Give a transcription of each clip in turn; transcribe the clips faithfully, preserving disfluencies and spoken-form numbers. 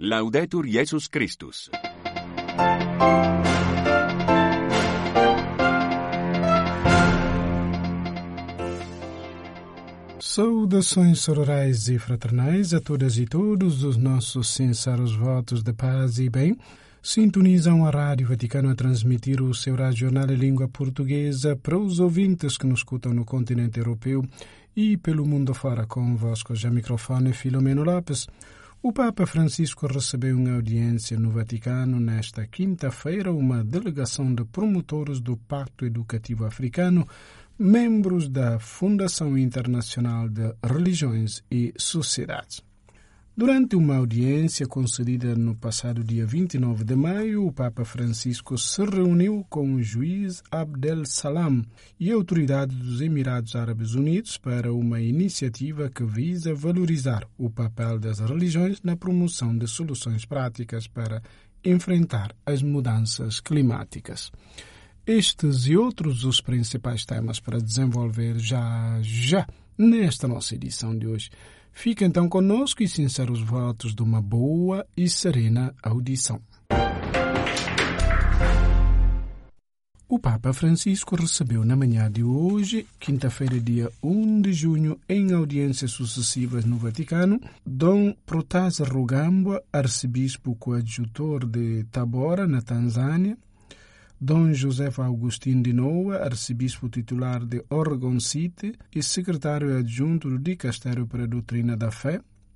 Laudetur Jesus Christus. Saudações sororais e fraternais a todas e todos os nossos sinceros votos de paz e bem. Sintonizam a Rádio Vaticano a transmitir o seu jornal em língua portuguesa para os ouvintes que nos escutam no continente europeu e pelo mundo fora. Convosco já microfone Filomeno Lopes. O Papa Francisco recebeu em audiência no Vaticano nesta quinta-feira uma delegação de promotores do Pacto Educativo Africano, membros da Fundação Internacional de Religiões e Sociedades. Durante uma audiência concedida no passado dia vinte e nove de maio, o Papa Francisco se reuniu com o juiz Abdel Salam e autoridades dos Emirados Árabes Unidos para uma iniciativa que visa valorizar o papel das religiões na promoção de soluções práticas para enfrentar as mudanças climáticas. Estes e outros os principais temas para desenvolver já, já, nesta nossa edição de hoje. Fique então conosco e sinceros votos de uma boa e serena audição. O Papa Francisco recebeu na manhã de hoje, quinta-feira, dia um de junho, em audiências sucessivas no Vaticano, Dom Protásio Rugambwa, arcebispo coadjutor de Tabora, na Tanzânia, Dom José Agostinho de Noa, arcebispo titular de Oregon City e secretário adjunto do Dicastério para a Doutrina da Fé,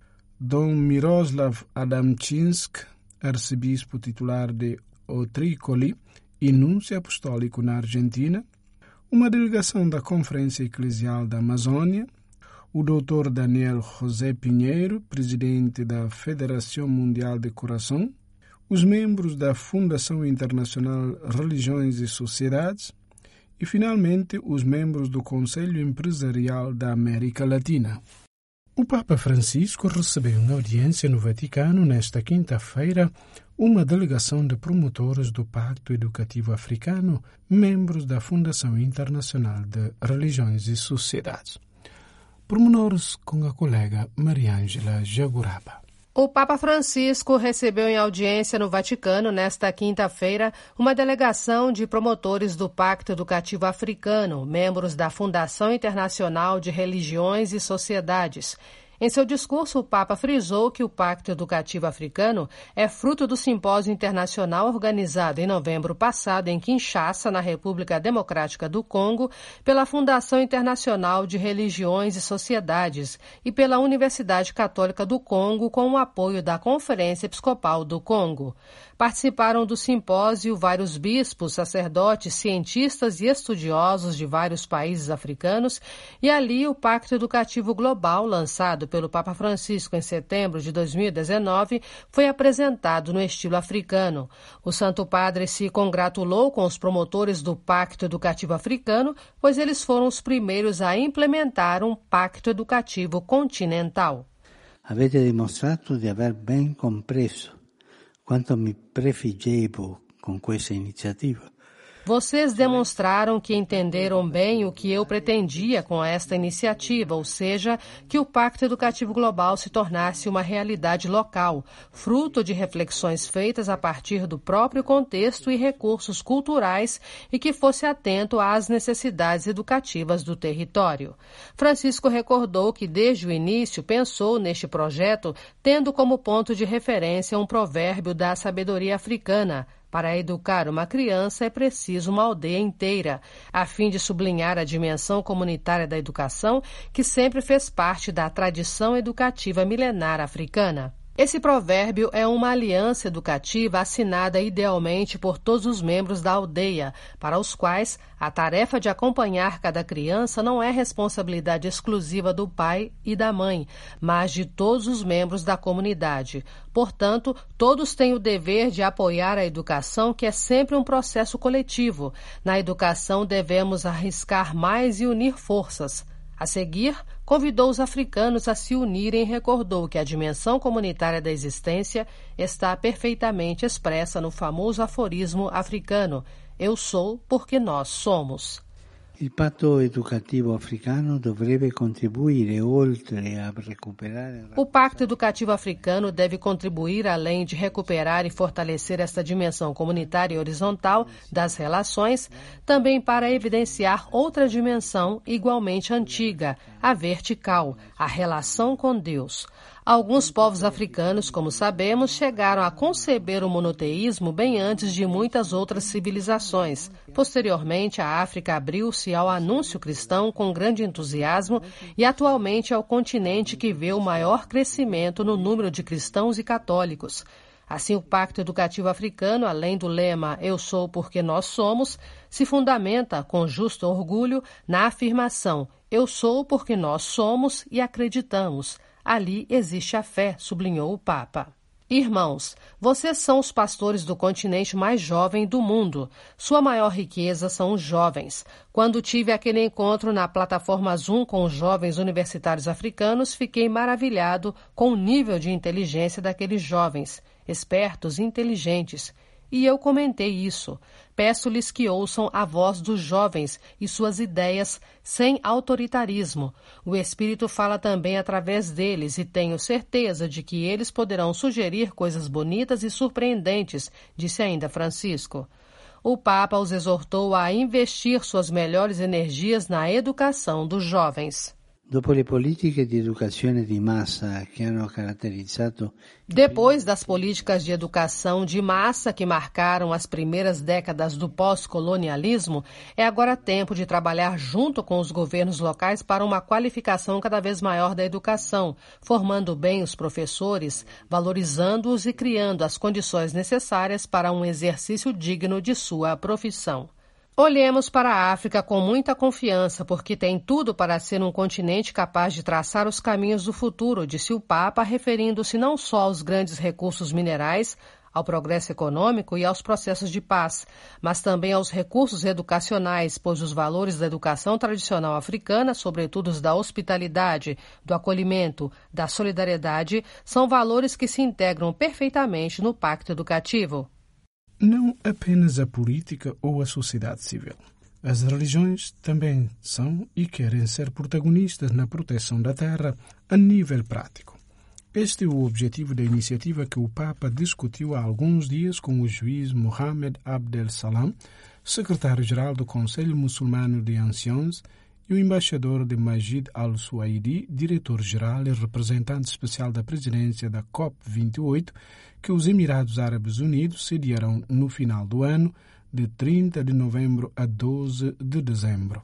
Dom Miroslav Adamczynsk, arcebispo titular de Otricoli e núncio apostólico na Argentina, uma delegação da Conferência Eclesial da Amazônia, o doutor Daniel José Pinheiro, presidente da Federação Mundial de Coração, os membros da Fundação Internacional Religiões e Sociedades e, finalmente, os membros do Conselho Empresarial da América Latina. O Papa Francisco recebeu em audiência no Vaticano, nesta quinta-feira, uma delegação de promotores do Pacto Educativo Africano, membros da Fundação Internacional de Religiões e Sociedades. Pormenores com a colega Mariângela Jaguraba. O Papa Francisco recebeu em audiência no Vaticano, nesta quinta-feira, uma delegação de promotores do Pacto Educativo Africano, membros da Fundação Internacional de Religiões e Sociedades. Em seu discurso, o Papa frisou que o Pacto Educativo Africano é fruto do simpósio internacional organizado em novembro passado em Kinshasa, na República Democrática do Congo, pela Fundação Internacional de Religiões e Sociedades e pela Universidade Católica do Congo, com o apoio da Conferência Episcopal do Congo. Participaram do simpósio vários bispos, sacerdotes, cientistas e estudiosos de vários países africanos, e ali o Pacto Educativo Global, lançado pelo Papa Francisco em setembro de dois mil e dezenove, foi apresentado no estilo africano. O Santo Padre se congratulou com os promotores do Pacto Educativo Africano, pois eles foram os primeiros a implementar um pacto educativo continental. Avete dimostrato di aver ben compreso quanto mi prefiggevo con questa iniziativa. Vocês demonstraram que entenderam bem o que eu pretendia com esta iniciativa, ou seja, que o Pacto Educativo Global se tornasse uma realidade local, fruto de reflexões feitas a partir do próprio contexto e recursos culturais e que fosse atento às necessidades educativas do território. Francisco recordou que desde o início pensou neste projeto tendo como ponto de referência um provérbio da sabedoria africana: para educar uma criança é preciso uma aldeia inteira, a fim de sublinhar a dimensão comunitária da educação, que sempre fez parte da tradição educativa milenar africana. Esse provérbio é uma aliança educativa assinada idealmente por todos os membros da aldeia, para os quais a tarefa de acompanhar cada criança não é responsabilidade exclusiva do pai e da mãe, mas de todos os membros da comunidade. Portanto, todos têm o dever de apoiar a educação, que é sempre um processo coletivo. Na educação devemos arriscar mais e unir forças. A seguir, convidou os africanos a se unirem e recordou que a dimensão comunitária da existência está perfeitamente expressa no famoso aforismo africano: eu sou porque nós somos. Il patto educativo africano dovrebbe contribuire, oltre a recuperare... O Pacto Educativo Africano deve contribuir, além de recuperar e fortalecer esta dimensão comunitária e horizontal das relações, também para evidenciar outra dimensão igualmente antiga, a vertical, a relação com Deus. Alguns povos africanos, como sabemos, chegaram a conceber o monoteísmo bem antes de muitas outras civilizações. Posteriormente, a África abriu-se ao anúncio cristão com grande entusiasmo e atualmente é o continente que vê o maior crescimento no número de cristãos e católicos. Assim, o Pacto Educativo Africano, além do lema "Eu sou porque nós somos", se fundamenta, com justo orgulho, na afirmação "Eu sou porque nós somos e acreditamos". Ali existe a fé, sublinhou o Papa. Irmãos, vocês são os pastores do continente mais jovem do mundo. Sua maior riqueza são os jovens. Quando tive aquele encontro na plataforma Zoom com os jovens universitários africanos, fiquei maravilhado com o nível de inteligência daqueles jovens, espertos e inteligentes. E eu comentei isso. Peço-lhes que ouçam a voz dos jovens e suas ideias sem autoritarismo. O Espírito fala também através deles e tenho certeza de que eles poderão sugerir coisas bonitas e surpreendentes, disse ainda Francisco. O Papa os exortou a investir suas melhores energias na educação dos jovens. Dopo le politiche di educazione di massa che hanno caratterizzato... Depois das políticas de educação de massa que marcaram as primeiras décadas do pós-colonialismo, é agora tempo de trabalhar junto com os governos locais para uma qualificação cada vez maior da educação, formando bem os professores, valorizando-os e criando as condições necessárias para um exercício digno de sua profissão. Olhemos para a África com muita confiança, porque tem tudo para ser um continente capaz de traçar os caminhos do futuro, disse o Papa, referindo-se não só aos grandes recursos minerais, ao progresso econômico e aos processos de paz, mas também aos recursos educacionais, pois os valores da educação tradicional africana, sobretudo os da hospitalidade, do acolhimento, da solidariedade, são valores que se integram perfeitamente no Pacto Educativo. Não apenas a política ou a sociedade civil. As religiões também são e querem ser protagonistas na proteção da terra a nível prático. Este é o objetivo da iniciativa que o Papa discutiu há alguns dias com o juiz Mohamed Abdel Salam, secretário-geral do Conselho Muçulmano de Anciãos, e o embaixador de Majid Al-Suaidi, diretor-geral e representante especial da presidência da COP vinte e oito, que os Emirados Árabes Unidos sediarão no final do ano, de trinta de novembro a doze de dezembro.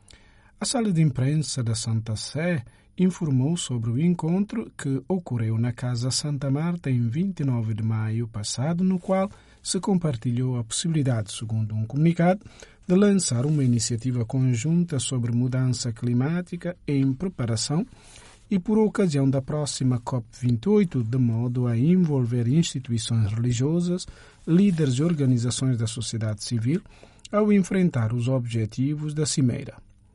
A sala de imprensa da Santa Sé informou sobre o encontro que ocorreu na Casa Santa Marta em vinte e nove de maio passado, no qual se compartilhou a possibilidade, segundo um comunicado, de lançar uma iniciativa conjunta sobre mudança climática em preparação e por ocasião da próxima COP vinte e oito, de modo a envolver instituições religiosas, líderes e organizações da sociedade civil, ao enfrentar os objetivos da cimeira.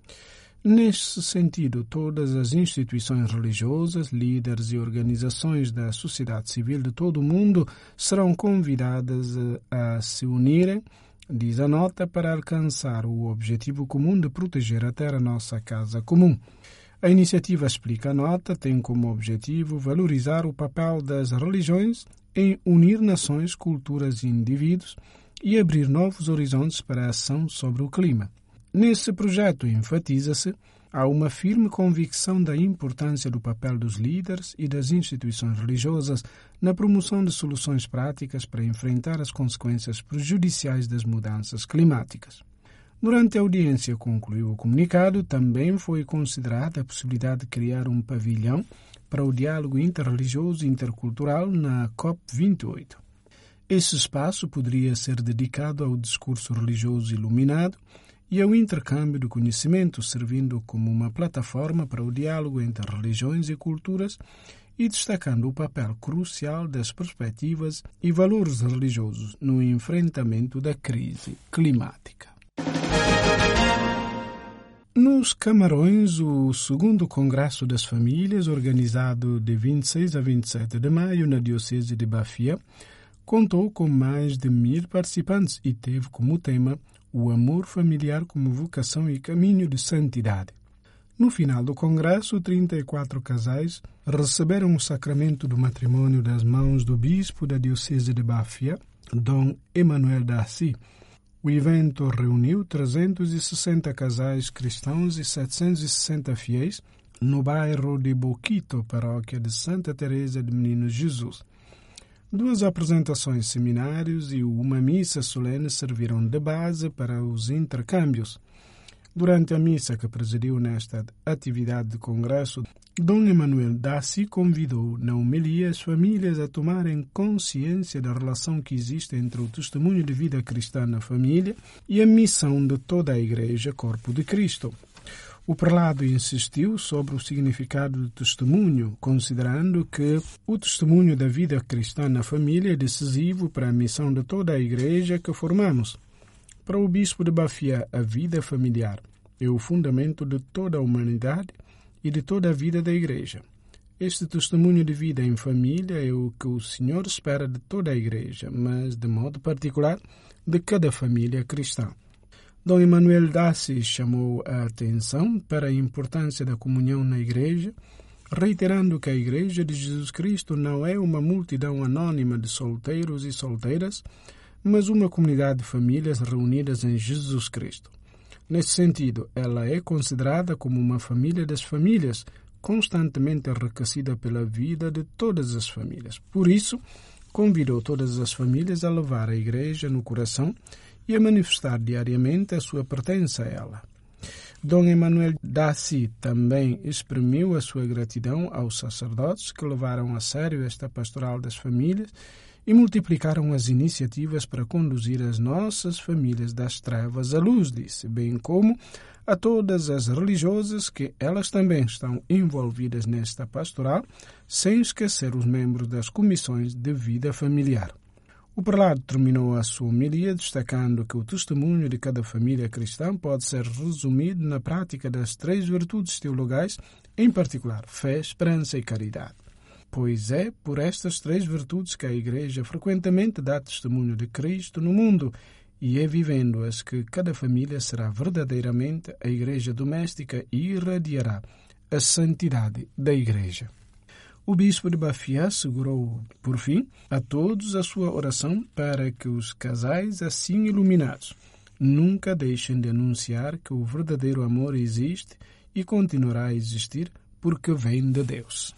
Neste sentido, todas as instituições religiosas, líderes e organizações da sociedade civil de todo o mundo serão convidadas a se unirem, diz a nota, para alcançar o objetivo comum de proteger a terra, nossa casa comum. A iniciativa, explica a nota, tem como objetivo valorizar o papel das religiões em unir nações, culturas e indivíduos e abrir novos horizontes para a ação sobre o clima. Nesse projeto enfatiza-se há uma firme convicção da importância do papel dos líderes e das instituições religiosas na promoção de soluções práticas para enfrentar as consequências prejudiciais das mudanças climáticas. Durante a audiência, concluiu o comunicado, também foi considerada a possibilidade de criar um pavilhão para o diálogo interreligioso e intercultural na COP vinte e oito. Esse espaço poderia ser dedicado ao discurso religioso iluminado e ao intercâmbio de conhecimento, servindo como uma plataforma para o diálogo entre religiões e culturas e destacando o papel crucial das perspectivas e valores religiosos no enfrentamento da crise climática. Nos Camarões, o segundo Congresso das Famílias, organizado de vinte e seis a vinte e sete de maio na Diocese de Bafia, contou com mais de mil participantes e teve como tema o amor familiar como vocação e caminho de santidade. No final do congresso, trinta e quatro casais receberam o sacramento do matrimônio das mãos do bispo da diocese de Bafia, Dom Emanuel Darcy. O evento reuniu trezentos e sessenta casais cristãos e setecentos e sessenta fiéis no bairro de Boquito, paróquia de Santa Teresa de Menino Jesus. Duas apresentações, seminários e uma missa solene serviram de base para os intercâmbios. Durante a missa que presidiu nesta atividade de congresso, Dom Emanuel Darcy convidou na homilia as famílias a tomarem consciência da relação que existe entre o testemunho de vida cristã na família e a missão de toda a Igreja, Corpo de Cristo. O prelado insistiu sobre o significado do testemunho, considerando que o testemunho da vida cristã na família é decisivo para a missão de toda a Igreja que formamos. Para o bispo de Bafia, a vida familiar é o fundamento de toda a humanidade e de toda a vida da Igreja. Este testemunho de vida em família é o que o Senhor espera de toda a Igreja, mas, de modo particular, de cada família cristã. Dom Emanuel Darcy chamou a atenção para a importância da comunhão na Igreja, reiterando que a Igreja de Jesus Cristo não é uma multidão anônima de solteiros e solteiras, mas uma comunidade de famílias reunidas em Jesus Cristo. Nesse sentido, ela é considerada como uma família das famílias, constantemente enriquecida pela vida de todas as famílias. Por isso, convidou todas as famílias a levar a Igreja no coração e a manifestar diariamente a sua pertença a ela. Dom Emanuel Darcy também exprimiu a sua gratidão aos sacerdotes que levaram a sério esta pastoral das famílias e multiplicaram as iniciativas para conduzir as nossas famílias das trevas à luz, disse, bem como a todas as religiosas que elas também estão envolvidas nesta pastoral, sem esquecer os membros das comissões de vida familiar. O prelado terminou a sua homilia destacando que o testemunho de cada família cristã pode ser resumido na prática das três virtudes teologais, em particular fé, esperança e caridade. Pois é por estas três virtudes que a Igreja frequentemente dá testemunho de Cristo no mundo, e é vivendo-as que cada família será verdadeiramente a Igreja doméstica e irradiará a santidade da Igreja. O bispo de Bafia assegurou, por fim, a todos a sua oração para que os casais assim iluminados nunca deixem de anunciar que o verdadeiro amor existe e continuará a existir porque vem de Deus.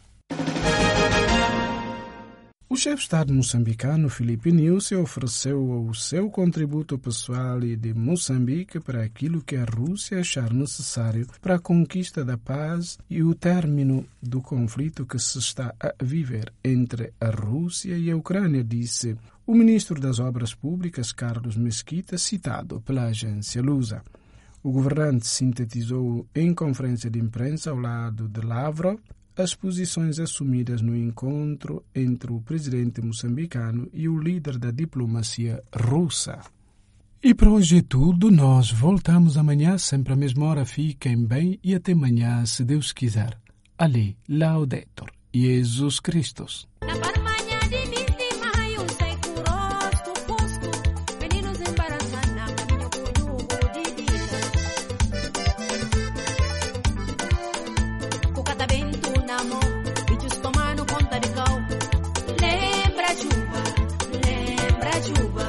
O chefe de Estado moçambicano, Filipe Nyusi, ofereceu o seu contributo pessoal e de Moçambique para aquilo que a Rússia achar necessário para a conquista da paz e o término do conflito que se está a viver entre a Rússia e a Ucrânia, disse o ministro das Obras Públicas, Carlos Mesquita, citado pela agência Lusa. O governante sintetizou em conferência de imprensa ao lado de Lavrov as posições assumidas no encontro entre o presidente moçambicano e o líder da diplomacia russa. E para hoje é tudo. Nós voltamos amanhã, sempre à mesma hora. Fiquem bem e até amanhã, se Deus quiser. Ali, Laudetur, Jesus Christus. Lembra, Juba,